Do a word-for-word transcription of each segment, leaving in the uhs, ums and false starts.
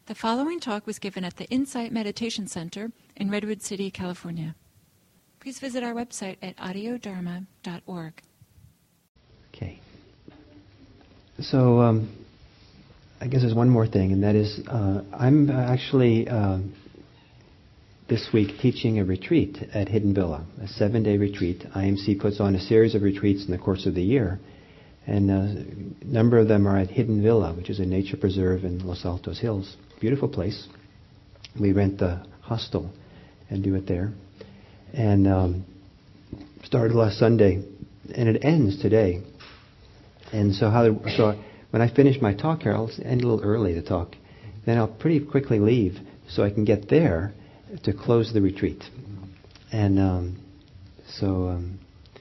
The following talk was given at the Insight Meditation Center in Redwood City, California. Please visit our website at audio dharma dot org. Okay. So, um, I guess there's one more thing, and that is uh, I'm actually uh, this week teaching a retreat at Hidden Villa, a seven-day retreat. I M C puts on a series of retreats in the course of the year, and uh, a number of them are at Hidden Villa, which is a nature preserve in Los Altos Hills. Beautiful place. We rent the hostel and do it there. And um, started last Sunday, and it ends today. And so, how? So when I finish my talk here, I'll end a little early to talk. Then I'll pretty quickly leave so I can get there to close the retreat. And um, so um,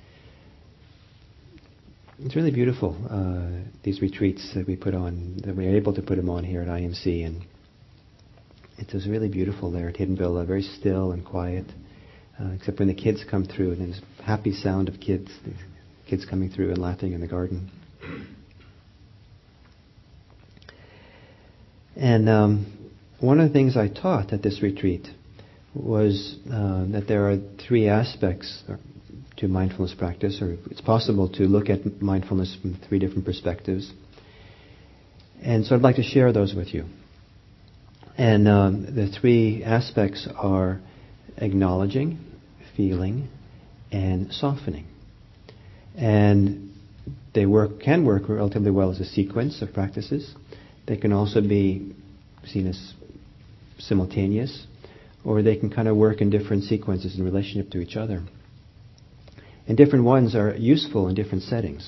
it's really beautiful, uh, these retreats that we put on, that we're able to put them on here at I M C. And it was really beautiful there at Hidden Villa, very still and quiet, uh, except when the kids come through, and there's happy sound of kids, kids coming through and laughing in the garden. And um, one of the things I taught at this retreat was uh, that there are three aspects to mindfulness practice, or it's possible to look at mindfulness from three different perspectives. And so I'd like to share those with you. And um, the three aspects are acknowledging, feeling, and softening. And they work can work relatively well as a sequence of practices. They can also be seen as simultaneous, or they can kind of work in different sequences in relationship to each other. And different ones are useful in different settings.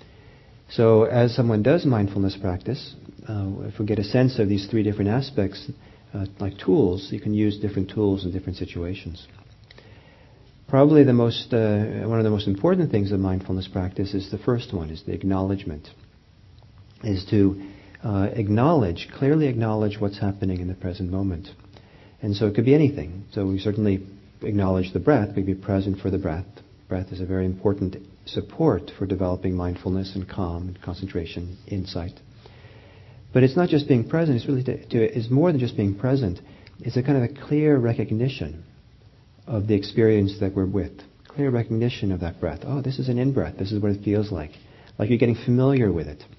So as someone does mindfulness practice, uh, if we get a sense of these three different aspects, uh, like tools, you can use different tools in different situations. Probably the most, uh, one of the most important things of mindfulness practice is the first one, is the acknowledgement. Is to uh, acknowledge, clearly acknowledge what's happening in the present moment. And so it could be anything. So we certainly acknowledge the breath, we be present for the breath. Breath is a very important support for developing mindfulness and calm and concentration, insight. But it's not just being present, it's really to, to, it's more than just being present. It's a kind of a clear recognition of the experience that we're with. Clear recognition of that breath. Oh, this is an in-breath. This is what it feels like. Like you're getting familiar with it.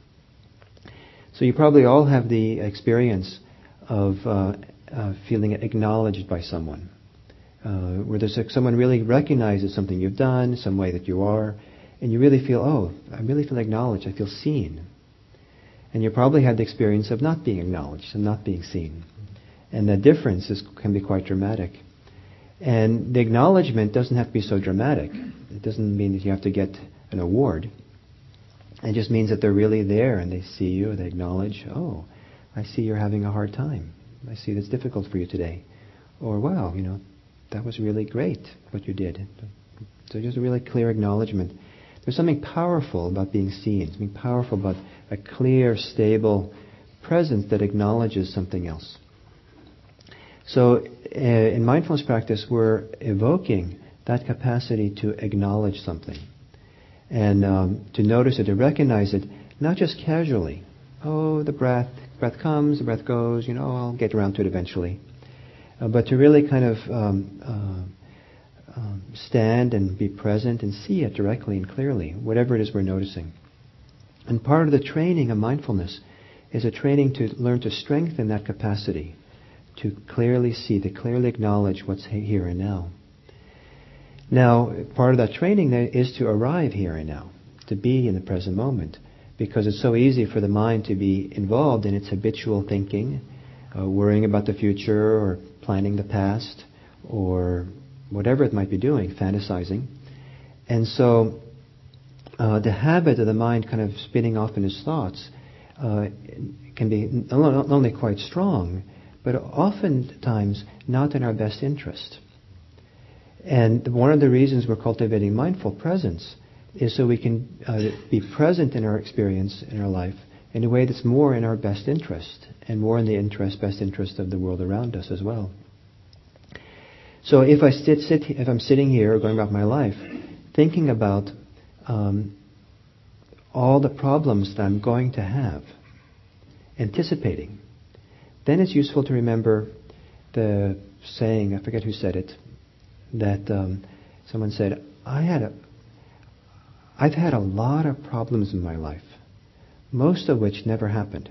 So you probably all have the experience of uh, uh, feeling acknowledged by someone. Uh, where there's a, someone really recognizes something you've done, some way that you are, and you really feel, oh, I really feel acknowledged, I feel seen. And you probably had the experience of not being acknowledged and not being seen. And the difference is, can be quite dramatic. And the acknowledgement doesn't have to be so dramatic. It doesn't mean that you have to get an award. It just means that they're really there and they see you, they acknowledge, oh, I see you're having a hard time. I see that's difficult for you today. Or, wow, you know, that was really great what you did. So just a really clear acknowledgement. There's something powerful about being seen, something powerful about a clear, stable presence that acknowledges something else. So uh, in mindfulness practice, we're evoking that capacity to acknowledge something. And um, to notice it, to recognize it, not just casually. Oh, the breath, breath comes, the breath goes, you know, I'll get around to it eventually. Uh, but to really kind of um, uh, um, stand and be present and see it directly and clearly, whatever it is we're noticing. And part of the training of mindfulness is a training to learn to strengthen that capacity, to clearly see, to clearly acknowledge what's here and now. Now, part of that training there is to arrive here and now, to be in the present moment, because it's so easy for the mind to be involved in its habitual thinking, uh, worrying about the future or planning the past, or whatever it might be doing, fantasizing. And so uh, the habit of the mind kind of spinning off in its thoughts uh, can be not only quite strong, but oftentimes not in our best interest. And one of the reasons we're cultivating mindful presence is so we can uh, be present in our experience, in our life, in a way that's more in our best interest, and more in the interest, best interest of the world around us as well. So if I sit, sit if I'm sitting here, going about my life, thinking about um, all the problems that I'm going to have, anticipating, then it's useful to remember the saying, I forget who said it, that um, someone said, I had a, I've had a lot of problems in my life, most of which never happened.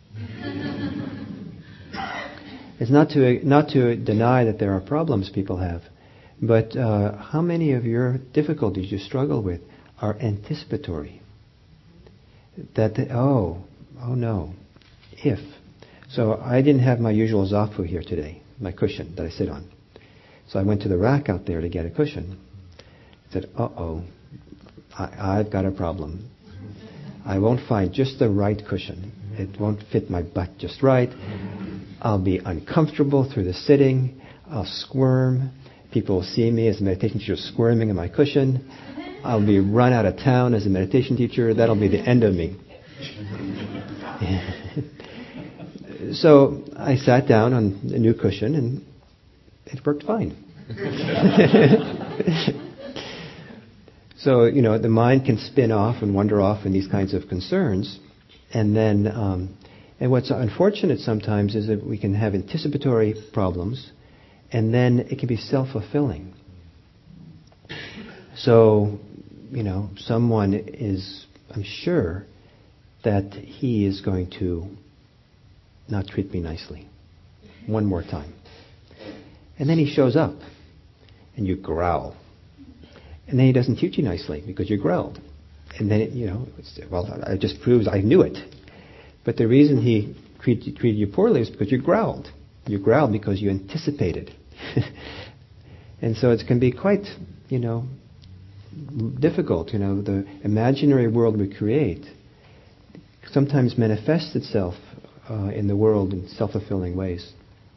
It's not to not to deny that there are problems people have, but uh, how many of your difficulties you struggle with are anticipatory? That, the, oh, oh no, if. So I didn't have my usual zafu here today, my cushion that I sit on. So I went to the rack out there to get a cushion. I said, uh-oh, I, I've got a problem. I won't find just the right cushion. It won't fit my butt just right. I'll be uncomfortable through the sitting. I'll squirm. People will see me as a meditation teacher squirming in my cushion. I'll be run out of town as a meditation teacher. That'll be the end of me. So I sat down on a new cushion and it worked fine. So, you know, the mind can spin off and wander off in these kinds of concerns. And then, um, and what's unfortunate sometimes is that we can have anticipatory problems and then it can be self-fulfilling. So, you know, someone is, I'm sure, that he is going to not treat me nicely one more time. And then he shows up and you growl. And then he doesn't treat you nicely because you growled. And then, it, you know, it's, well, it just proves I knew it. But the reason he treat, treated you poorly is because you growled. You growled because you anticipated. And so it can be quite, you know, difficult. You know, the imaginary world we create sometimes manifests itself uh, in the world in self-fulfilling ways.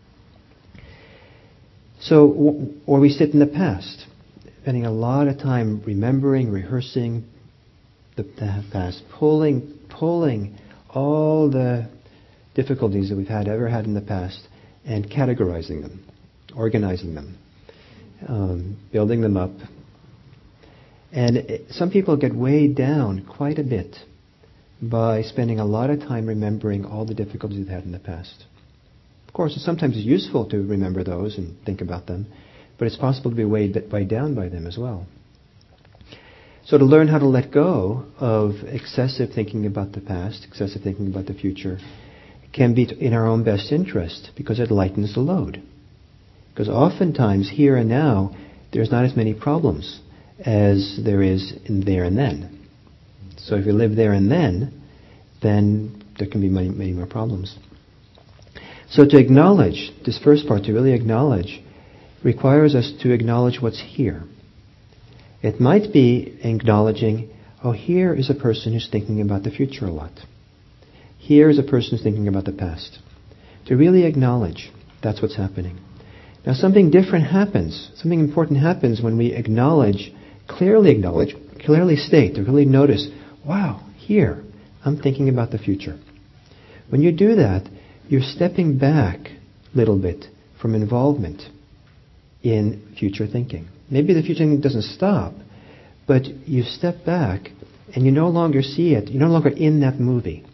So, or we sit in the past, spending a lot of time remembering, rehearsing the, the past, pulling, pulling all the difficulties that we've had ever had in the past, and categorizing them, organizing them, um, building them up. And it, some people get weighed down quite a bit by spending a lot of time remembering all the difficulties they've had in the past. Of course, sometimes it's useful to remember those and think about them, but it's possible to be weighed, weighed down by them as well. So to learn how to let go of excessive thinking about the past, excessive thinking about the future, can be in our own best interest because it lightens the load. Because oftentimes, here and now, there's not as many problems as there is in there and then. So if you live there and then, then there can be many, many more problems. So to acknowledge, this first part, to really acknowledge, requires us to acknowledge what's here. It might be acknowledging, oh, here is a person who's thinking about the future a lot. Here is a person who's thinking about the past. To really acknowledge that's what's happening. Now something different happens, something important happens when we acknowledge, clearly acknowledge, clearly state, to really notice, wow, here, I'm thinking about the future. When you do that, you're stepping back a little bit from involvement in future thinking. Maybe the future thinking doesn't stop, but you step back and you no longer see it. You're no longer in that movie.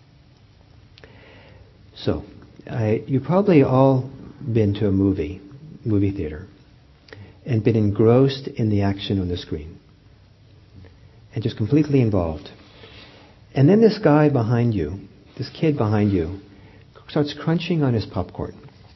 So, I, you've probably all been to a movie, movie theater, and been engrossed in the action on the screen. And just completely involved. And then this guy behind you, this kid behind you, starts crunching on his popcorn.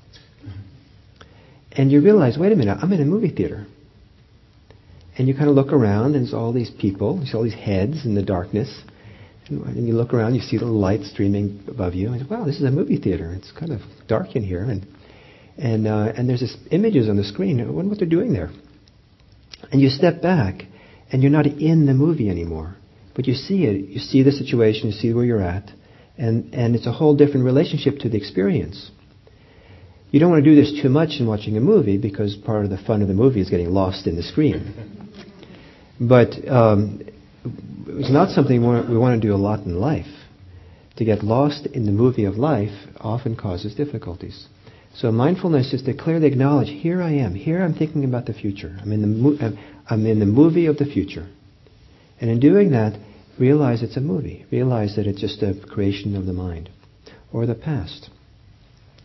And you realize, wait a minute, I'm in a movie theater. And you kind of look around, and there's all these people, you see all these heads in the darkness. And you look around, you see the light streaming above you, and wow, this is a movie theater. It's kind of dark in here. And and uh, and there's this images on the screen. I wonder what they're doing there. And you step back, and you're not in the movie anymore. But you see it. You see the situation, you see where you're at. And, and it's a whole different relationship to the experience. You don't want to do this too much in watching a movie because part of the fun of the movie is getting lost in the screen. But um, it's not something we want, we want to do a lot in life. To get lost in the movie of life often causes difficulties. So mindfulness is to clearly acknowledge, here I am. Here I'm thinking about the future. I'm in the, mo- I'm in the movie of the future. And in doing that, realize it's a movie. Realize that it's just a creation of the mind or the past.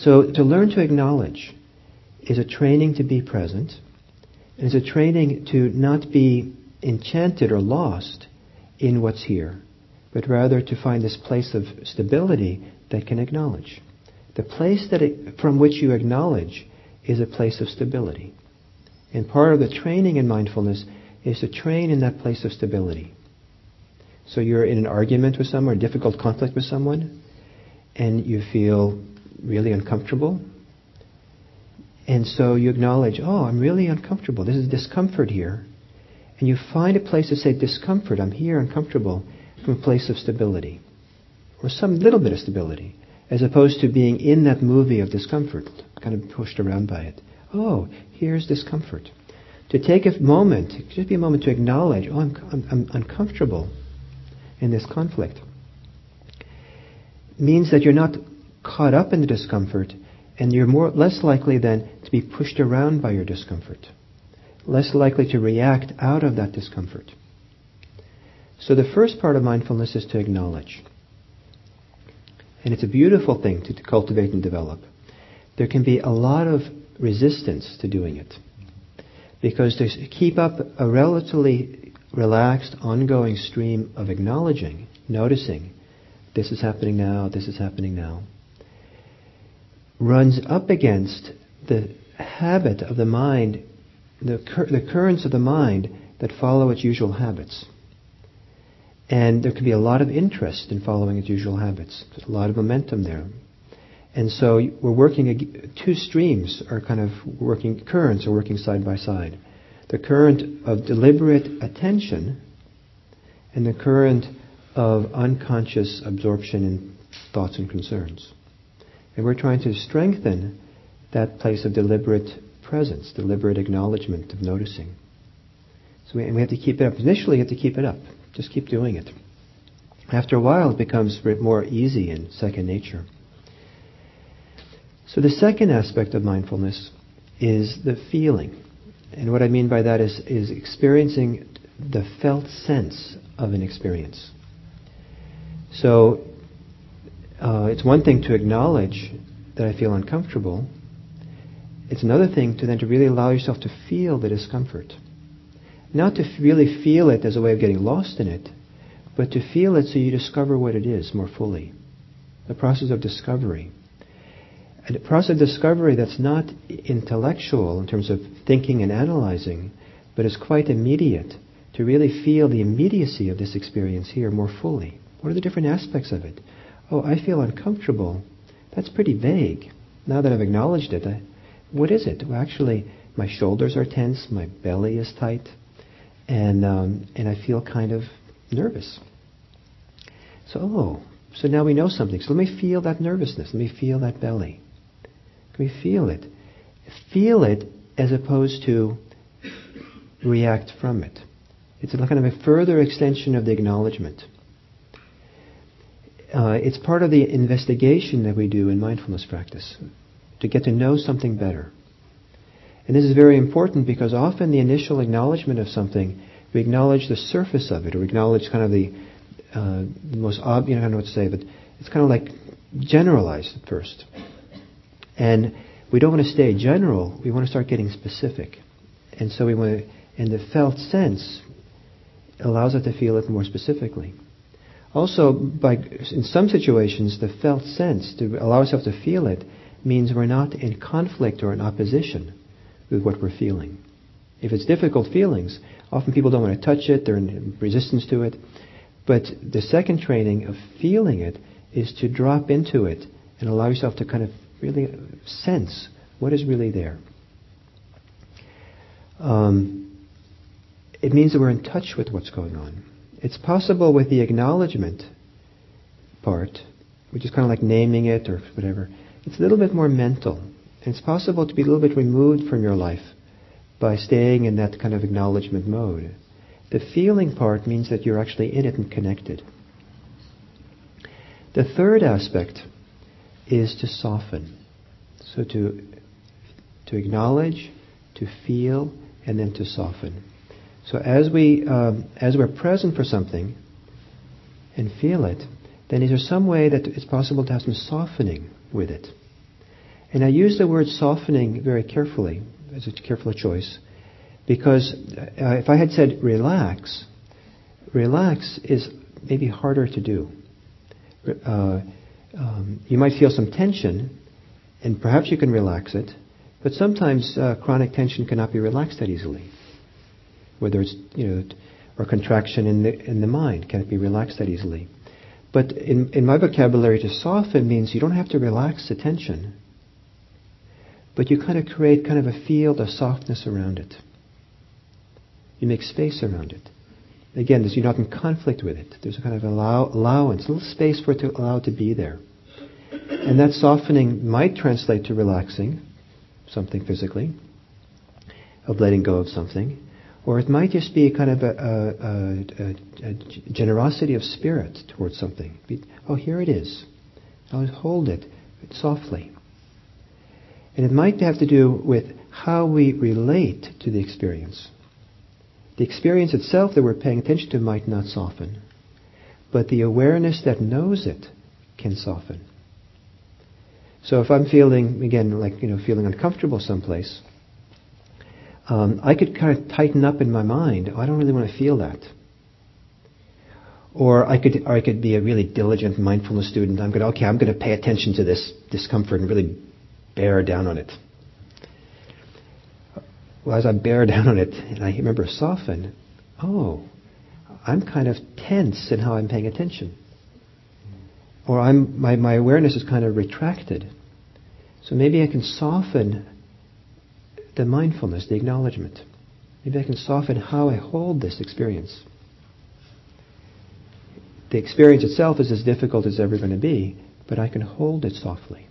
So to learn to acknowledge is a training to be present, and is a training to not be enchanted or lost in what's here, but rather to find this place of stability that can acknowledge. The place that it, from which you acknowledge is a place of stability. And part of the training in mindfulness is to train in that place of stability. So you're in an argument with someone, a difficult conflict with someone, and you feel really uncomfortable. And so you acknowledge, oh, I'm really uncomfortable. This is discomfort here. And you find a place to say discomfort, I'm here uncomfortable, from a place of stability. Or some little bit of stability. As opposed to being in that movie of discomfort, kind of pushed around by it. Oh, here's discomfort. To take a moment, just be a moment to acknowledge, oh, I'm, I'm, I'm uncomfortable in this conflict, means that you're not caught up in the discomfort, and you're more less likely then to be pushed around by your discomfort, less likely to react out of that discomfort. So the first part of mindfulness is to acknowledge. And it's a beautiful thing to cultivate and develop. There can be a lot of resistance to doing it. Because to keep up a relatively relaxed, ongoing stream of acknowledging, noticing, this is happening now, this is happening now, runs up against the habit of the mind, the, cur- the currents of the mind that follow its usual habits. And there can be a lot of interest in following its usual habits. There's a lot of momentum there. And so we're working, two streams are kind of working, currents are working side by side. The current of deliberate attention and the current of unconscious absorption in thoughts and concerns. And we're trying to strengthen that place of deliberate presence, deliberate acknowledgement of noticing. So we, and we have to keep it up. Initially, you have to keep it up. Just keep doing it. After a while, it becomes more easy and second nature. So the second aspect of mindfulness is the feeling. And what I mean by that is, is experiencing the felt sense of an experience. So uh, it's one thing to acknowledge that I feel uncomfortable. It's another thing to then to really allow yourself to feel the discomfort. Not to really feel it as a way of getting lost in it, but to feel it so you discover what it is more fully. The process of discovery. A process of discovery that's not intellectual in terms of thinking and analyzing, but is quite immediate, to really feel the immediacy of this experience here more fully. What are the different aspects of it? Oh, I feel uncomfortable. That's pretty vague. Now that I've acknowledged it, I, what is it? Well, actually, my shoulders are tense, my belly is tight, and um, and I feel kind of nervous. So, oh, so now we know something. So let me feel that nervousness. Let me feel that belly. Can we feel it? Feel it as opposed to react from it. It's a kind of a further extension of the acknowledgement. Uh, it's part of the investigation that we do in mindfulness practice, to get to know something better. And this is very important because often the initial acknowledgement of something, we acknowledge the surface of it, or we acknowledge kind of the, uh, the most obvious, I don't know what to say, but it's kind of like generalized at first. And we don't want to stay general, we want to start getting specific. And so we want to, and the felt sense allows us to feel it more specifically. Also, by in some situations, the felt sense, to allow ourselves to feel it, means we're not in conflict or in opposition with what we're feeling. If it's difficult feelings, often people don't want to touch it, they're in resistance to it. But the second training of feeling it is to drop into it and allow yourself to kind of really sense what is really there. Um, it means that we're in touch with what's going on. It's possible with the acknowledgement part, which is kind of like naming it or whatever, it's a little bit more mental. And it's possible to be a little bit removed from your life by staying in that kind of acknowledgement mode. The feeling part means that you're actually in it and connected. The third aspect is to soften. So to to acknowledge, to feel, and then to soften. So as we um, as we're present for something and feel it, then is there some way that it's possible to have some softening with it? And I use the word softening very carefully, as a careful choice, because uh, if I had said relax, relax is maybe harder to do. Uh, um, you might feel some tension, and perhaps you can relax it, but sometimes uh, chronic tension cannot be relaxed that easily. Whether it's, you know, or contraction in the in the mind can't be relaxed that easily. But in, in my vocabulary, to soften means you don't have to relax the tension, but you kind of create kind of a field of softness around it. You make space around it. Again, you're not in conflict with it. There's a kind of allow, allowance, a little space for it to allow it to be there. And that softening might translate to relaxing something physically, of letting go of something. Or it might just be kind of a, a, a, a generosity of spirit towards something. Be, oh, here it is. I'll hold it softly. And it might have to do with how we relate to the experience. The experience itself that we're paying attention to might not soften, but the awareness that knows it can soften. So if I'm feeling, again, like, you know, feeling uncomfortable someplace, um, I could kind of tighten up in my mind. Oh, I don't really want to feel that. Or I could, or I could be a really diligent mindfulness student. I'm going to, okay, I'm going to pay attention to this discomfort and really bear down on it. Well, as I bear down on it, and I remember soften, oh, I'm kind of tense in how I'm paying attention. Or I'm my, my awareness is kind of retracted. So maybe I can soften the mindfulness, the acknowledgement. Maybe I can soften how I hold this experience. The experience itself is as difficult as it's ever going to be, but I can hold it softly.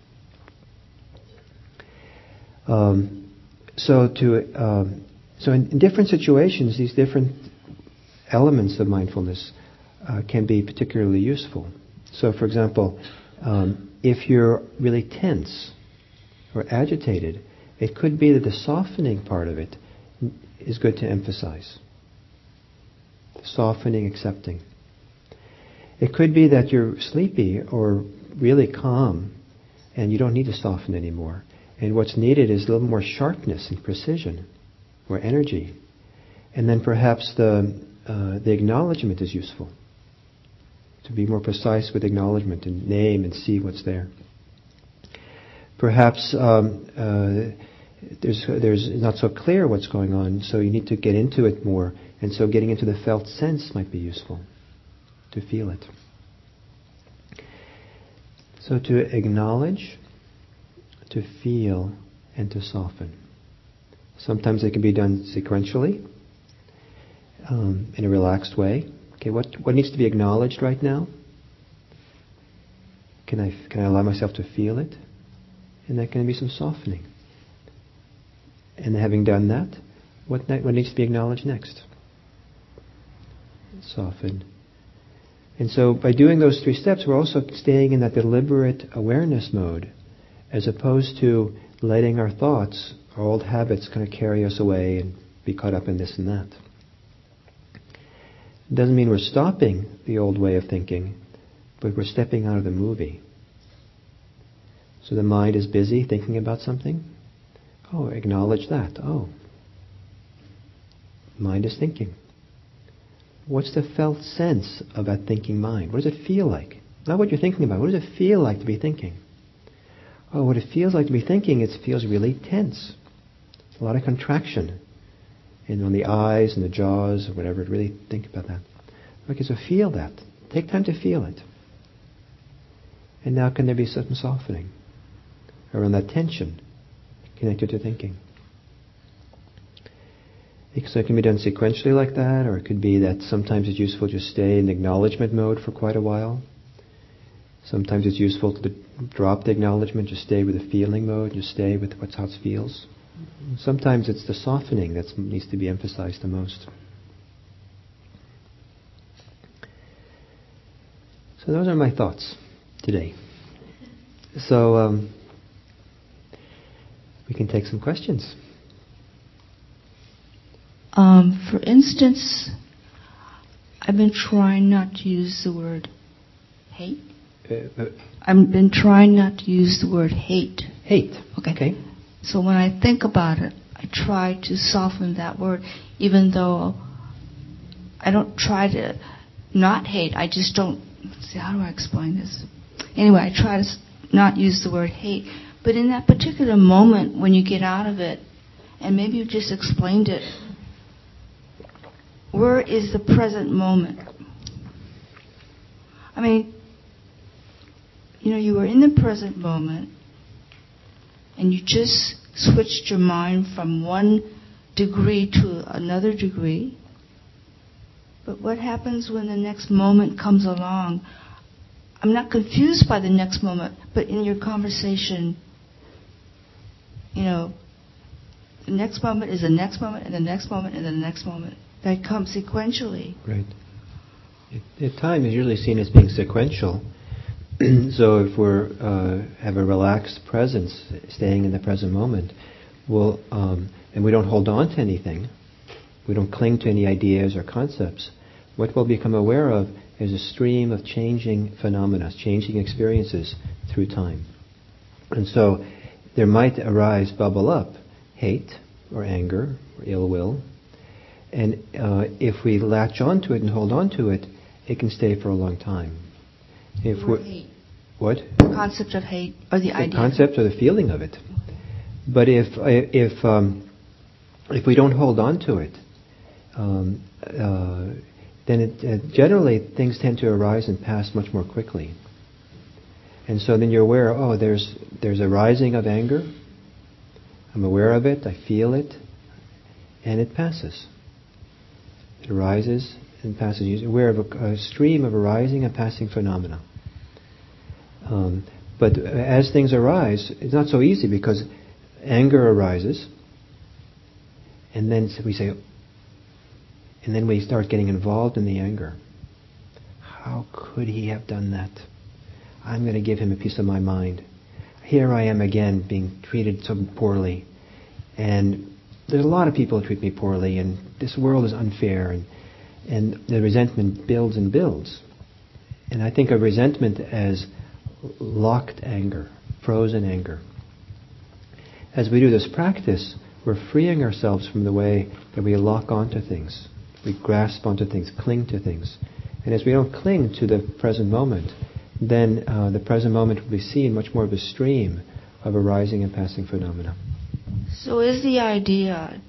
Um, So to um, so in, in different situations, these different elements of mindfulness uh, can be particularly useful. So, for example, um, if you're really tense or agitated, it could be that the softening part of it is good to emphasize. The softening, accepting. It could be that you're sleepy or really calm, and you don't need to soften anymore. And what's needed is a little more sharpness and precision, or energy. And then perhaps the uh, the acknowledgement is useful. To be more precise with acknowledgement and name and see what's there. Perhaps um, uh, there's there's not so clear what's going on, so you need to get into it more. And so getting into the felt sense might be useful, to feel it. So to acknowledge, to feel, and to soften. Sometimes it can be done sequentially, um, in a relaxed way. Okay, what what needs to be acknowledged right now? Can I can I allow myself to feel it? And that can be some softening. And having done that, what ne- what needs to be acknowledged next? Soften. And so by doing those three steps, we're also staying in that deliberate awareness mode, as opposed to letting our thoughts, our old habits, kind of carry us away and be caught up in this and that. It doesn't mean we're stopping the old way of thinking, but we're stepping out of the movie. So the mind is busy thinking about something. Oh, acknowledge that. Oh, mind is thinking. What's the felt sense of that thinking mind? What does it feel like? Not what you're thinking about. What does it feel like to be thinking? Oh, what it feels like to be thinking, it feels really tense. A lot of contraction. And on the eyes and the jaws or whatever, really think about that. Okay, so feel that. Take time to feel it. And now can there be some softening around that tension connected to thinking? So it can be done sequentially like that, or it could be that sometimes it's useful to just stay in acknowledgement mode for quite a while. Sometimes it's useful to drop the acknowledgement, just stay with the feeling mode, just stay with what how it feels. Sometimes it's the softening that needs to be emphasized the most. So those are my thoughts today. So um, we can take some questions. Um, for instance, I've been trying not to use the word hate. Uh, uh, I've been trying not to use the word hate. Hate. Okay. Okay. So when I think about it, I try to soften that word, even though I don't try to not hate. I just don't. See, how do I explain this? Anyway, I try to not use the word hate. But in that particular moment, when you get out of it, and maybe you just explained it, where is the present moment? I mean, you know, you were in the present moment, and you just switched your mind from one degree to another degree. But what happens when the next moment comes along? I'm not confused by the next moment, but in your conversation, you know, the next moment is the next moment, and the next moment, and the next moment. That comes sequentially. Right. It, it, time is usually seen as being sequential. So if we're uh, have a relaxed presence, staying in the present moment, we'll um, and we don't hold on to anything, we don't cling to any ideas or concepts. What we'll become aware of is a stream of changing phenomena, changing experiences through time. And so there might arise, bubble up, hate or anger or ill will. And uh, if we latch onto it and hold on to it, it can stay for a long time. If Or hate. What? The concept of hate, or the, the idea. The concept or the feeling of it. But if if um, if we don't hold on to it, um, uh, then it, uh, generally things tend to arise and pass much more quickly. And so then you're aware, oh, there's there's a rising of anger. I'm aware of it, I feel it, and it passes. It arises and passes. You're aware of a, a stream of arising and passing phenomena. Um, but as things arise, it's not so easy because anger arises, and then we say, and then we start getting involved in the anger. How could he have done that? I'm going to give him a piece of my mind. Here I am again being treated so poorly, and there's a lot of people who treat me poorly, and this world is unfair, and and the resentment builds and builds. And I think of resentment as locked anger, frozen anger. As we do this practice, we're freeing ourselves from the way that we lock onto things. We grasp onto things, cling to things. And as we don't cling to the present moment, then uh, the present moment will be seen much more of a stream of arising and passing phenomena. So is the idea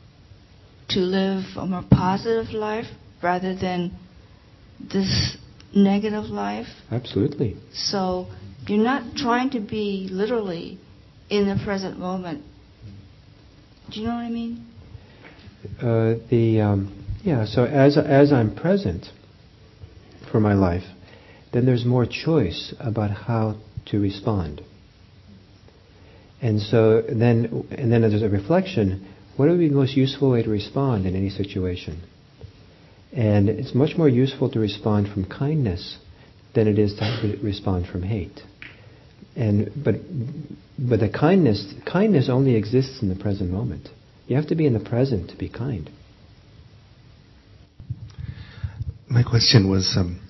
to live a more positive life rather than this negative life? Absolutely. So you're not trying to be literally in the present moment. Do you know what I mean? Uh, the um, yeah. So as as I'm present for my life, then there's more choice about how to respond. And so then, and then there's a reflection. What would be the most useful way to respond in any situation? And it's much more useful to respond from kindness than it is to re- respond from hate. And but but the kindness kindness only exists in the present moment. You have to be in the present to be kind. My question was um,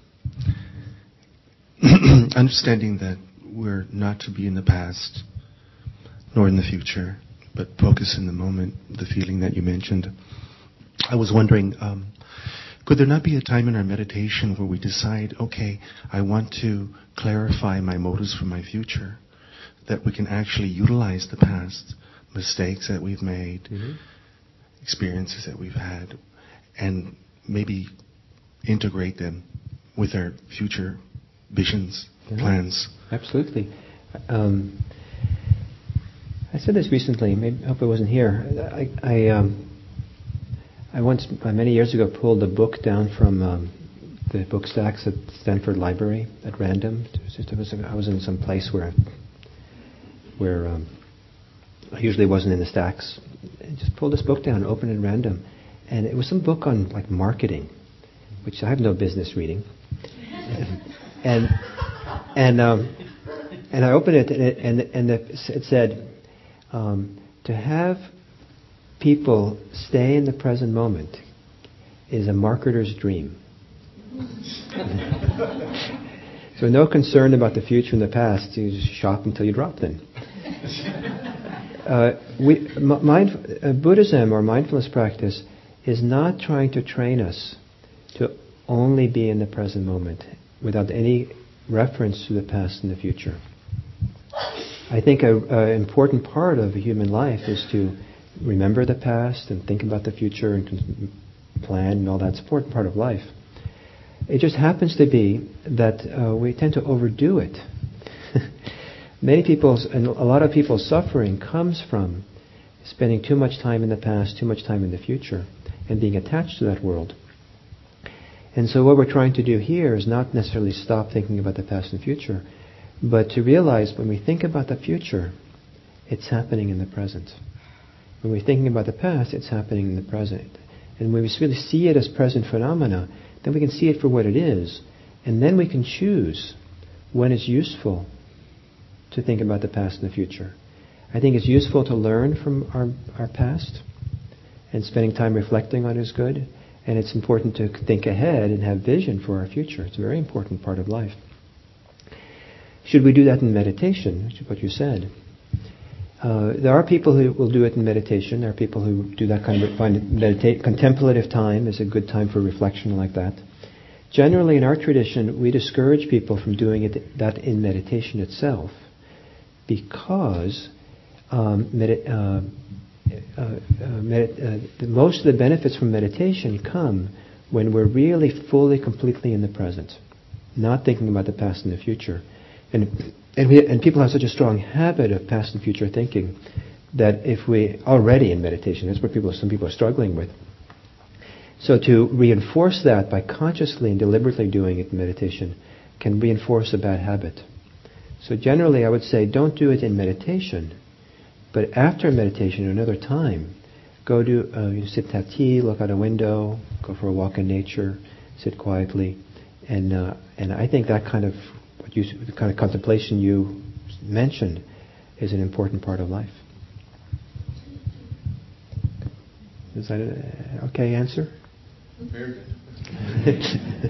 understanding that we're not to be in the past nor in the future, but focus in the moment, the feeling that you mentioned. I was wondering, um, could there not be a time in our meditation where we decide, okay, I want to clarify my motives for my future, that we can actually utilize the past, mistakes that we've made, mm-hmm. experiences that we've had, and maybe integrate them with our future visions, mm-hmm. plans? Absolutely. Um, I said this recently. Maybe, I hope it wasn't here. I, I, um, I once, uh, many years ago, pulled a book down from um, the book stacks at Stanford Library at random. It was just, it was, I was in some place where, where um, I usually wasn't in the stacks. I just pulled this book down, opened it at random, and it was some book on like marketing, which I have no business reading. and and um, and I opened it, and it, and, and it said. Um, to have people stay in the present moment is a marketer's dream. So no concern about the future and the past. You just shop until you drop them. uh, we, m- mind, uh, Buddhism or mindfulness practice is not trying to train us to only be in the present moment without any reference to the past and the future. I think an important part of human life is to remember the past and think about the future and con- plan and all that's an important part of life. It just happens to be that uh, we tend to overdo it. Many people's, and a lot of people's suffering comes from spending too much time in the past, too much time in the future, and being attached to that world. And so what we're trying to do here is not necessarily stop thinking about the past and future, but to realize when we think about the future, it's happening in the present. When we're thinking about the past, it's happening in the present. And when we really see it as present phenomena, then we can see it for what it is. And then we can choose when it's useful to think about the past and the future. I think it's useful to learn from our, our past, and spending time reflecting on is good. And it's important to think ahead and have vision for our future. It's a very important part of life. Should we do that in meditation, which is what you said? Uh, there are people who will do it in meditation. There are people who do that kind of, find meditate, contemplative time is a good time for reflection like that. Generally, in our tradition, we discourage people from doing it that in meditation itself, because um, medit, uh, uh, uh, medit, uh, the, most of the benefits from meditation come when we're really fully, completely in the present, not thinking about the past and the future. And and, we, and people have such a strong habit of past and future thinking that if we already in meditation, that's what people, some people are struggling with. So to reinforce that by consciously and deliberately doing it in meditation can reinforce a bad habit. So generally I would say don't do it in meditation, but after meditation, another time, go do, uh, you sit, have tea, look out a window, go for a walk in nature, sit quietly, and uh, and I think that kind of what you, the kind of contemplation you mentioned is an important part of life. Is that an okay answer? Very good.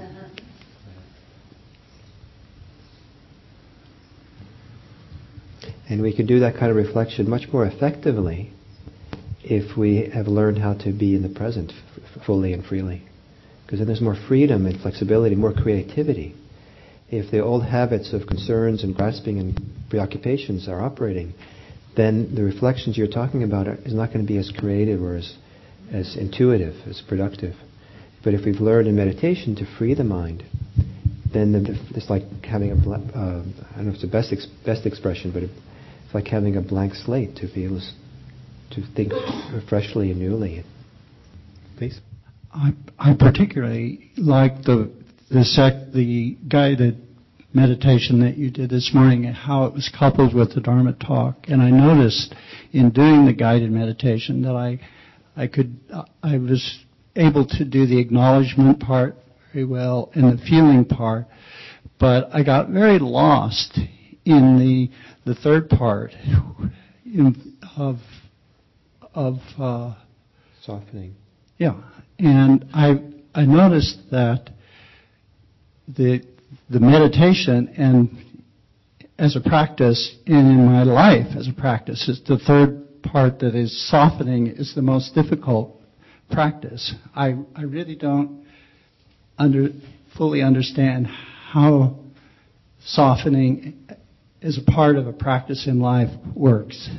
And we can do that kind of reflection much more effectively if we have learned how to be in the present f- fully and freely. Because then there's more freedom and flexibility, more creativity. If the old habits of concerns and grasping and preoccupations are operating, then the reflections you're talking about are, is not going to be as creative or as, as intuitive, as productive. But if we've learned in meditation to free the mind, then the, it's like having a, bl- uh, I don't know if it's the best ex- best expression, but it, it's like having a blank slate to be able to think freshly and newly. Please. I, I particularly like the the sec, the guided meditation that you did this morning and how it was coupled with the Dharma talk. And I noticed in doing the guided meditation that I I could I was able to do the acknowledgement part very well and the feeling part, but I got very lost in the the third part in, of of uh, softening. Yeah, and I I noticed that the the meditation and as a practice and in my life as a practice is the third part that is softening is the most difficult practice. I I really don't under fully understand how softening as a part of a practice in life works.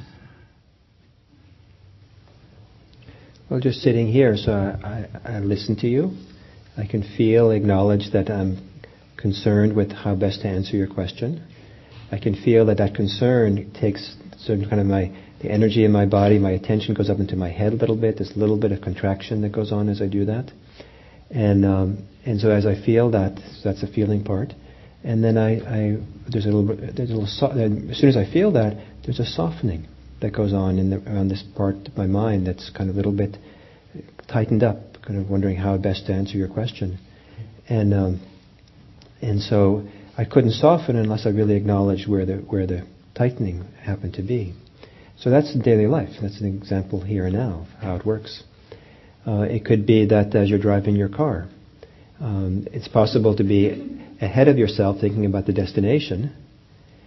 Well, just sitting here, so I, I, I listen to you. I can feel, acknowledge that I'm concerned with how best to answer your question. I can feel that that concern takes certain kind of my the energy in my body, my attention goes up into my head a little bit. There's a little bit of contraction that goes on as I do that. And um, and so as I feel that, so that's the feeling part. And then I, I there's a little there's a little so, as soon as I feel that, there's a softening that goes on in the, around this part of my mind that's kind of a little bit tightened up, kind of wondering how best to answer your question. And um, and so I couldn't soften unless I really acknowledged where the where the tightening happened to be. So that's daily life. That's an example here and now of how it works. Uh, it could be that as you're driving your car, um, it's possible to be ahead of yourself thinking about the destination,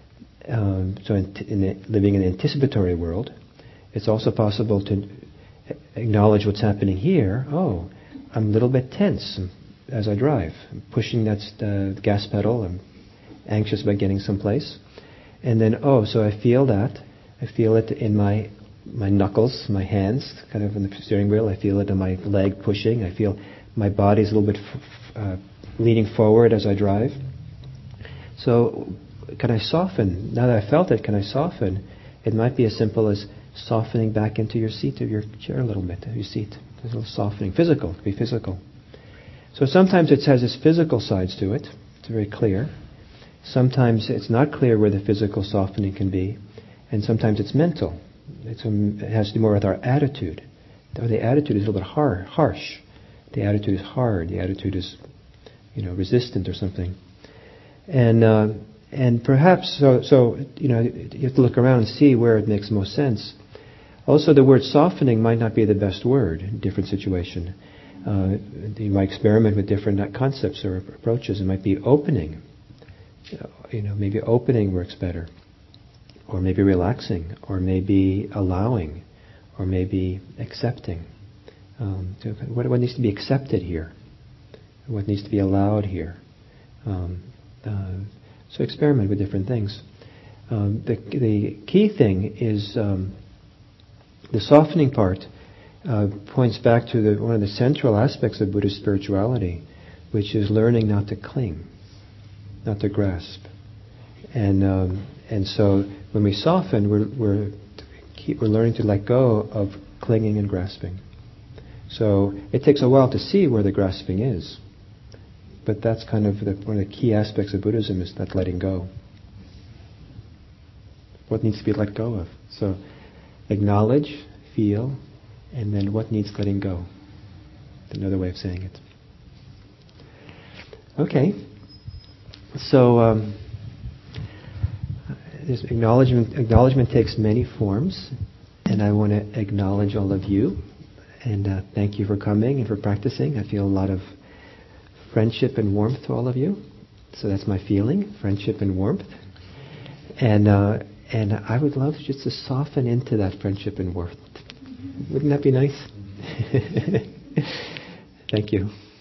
um, so in, in the, living in the anticipatory world, it's also possible to acknowledge what's happening here. Oh, I'm a little bit tense as I drive. I'm pushing that uh, gas pedal. I'm anxious about getting someplace. And then, oh, so I feel that. I feel it in my my knuckles, my hands, kind of on the steering wheel. I feel it in my leg pushing. I feel my body's a little bit f- f- uh, leaning forward as I drive. So can I soften? Now that I felt it, can I soften? It might be as simple as softening back into your seat of your chair a little bit, of your seat. There's a little softening. Physical, it can be physical. So sometimes it has its physical sides to it. It's very clear. Sometimes it's not clear where the physical softening can be. And sometimes it's mental. It's, um, it has to do more with our attitude. Or the attitude is a little bit har- harsh. The attitude is hard. The attitude is, you know, resistant or something. And uh, and perhaps, so, so, you know, you have to look around and see where it makes most sense. Also, the word softening might not be the best word in a different situation. Uh, you might experiment with different concepts or approaches. It might be opening. You know, maybe opening works better. Or maybe relaxing. Or maybe allowing. Or maybe accepting. Um, so what, what needs to be accepted here? What needs to be allowed here? Um, uh, so experiment with different things. Um, the, the key thing is um, the softening part uh, points back to the, one of the central aspects of Buddhist spirituality, which is learning not to cling, not to grasp. And um, and so when we soften, we're we're keep, we're learning to let go of clinging and grasping. So it takes a while to see where the grasping is. But that's kind of the, one of the key aspects of Buddhism is that letting go. What needs to be let go of? So acknowledge, feel, and then what needs letting go? Another way of saying it. Okay. So um, this acknowledgement, acknowledgement takes many forms, and I want to acknowledge all of you. And uh, thank you for coming and for practicing. I feel a lot of friendship and warmth to all of you. So that's my feeling, friendship and warmth. And uh, and I would love just to soften into that friendship and warmth. Wouldn't that be nice? Thank you.